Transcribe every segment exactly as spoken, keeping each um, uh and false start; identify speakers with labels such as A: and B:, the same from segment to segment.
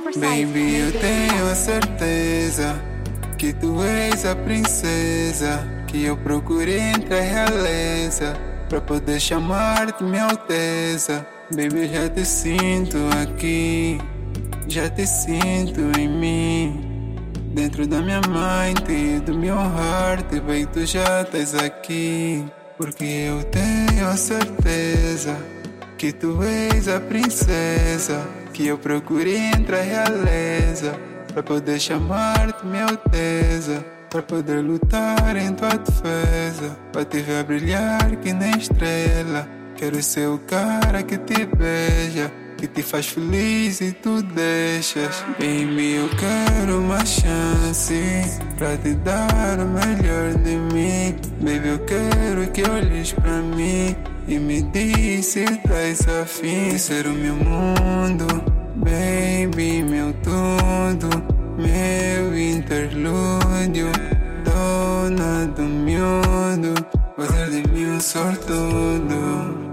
A: Baby, eu tenho a certeza que tu és a princesa que eu procurei entre a realeza pra poder chamar-te minha alteza. Baby, eu já te sinto aqui, já te sinto em mim, dentro da minha mente e do meu heart. Baby, tu já estás aqui, porque eu tenho a certeza que tu és a princesa que eu procurei entre a realeza pra poder chamar-te minha alteza, pra poder lutar em tua defesa, pra te ver brilhar que nem estrela. Quero ser o cara que te beija, que te faz feliz e tu deixas. Baby, eu quero uma chance pra te dar o melhor de mim. Baby, eu quero que olhes pra mim e me diz se estás afim de ser o meu mundo. Baby, meu tudo, meu interlúdio, dona do miúdo, fazer de mim um sortudo.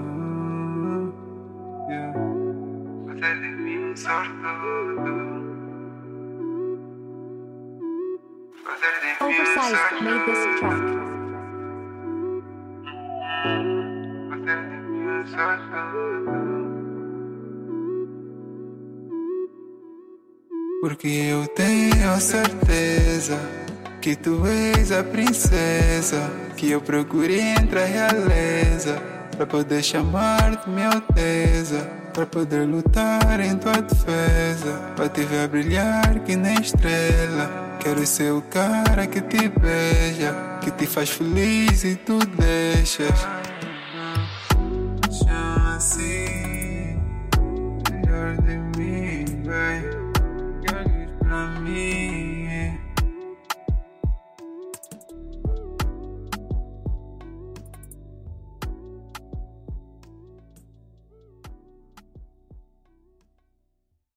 A: Fazer de mim um sortudo. Fazer de mim um
B: Oversized made this
A: sortudo.
B: track.
A: Fazer de mim um sortudo. Porque eu tenho a certeza que tu és a princesa que eu procurei entre a realeza pra poder chamar-te minha alteza, pra poder lutar em tua defesa, pra te ver brilhar que nem estrela. Quero ser o cara que te beija, que te faz feliz e tu deixas.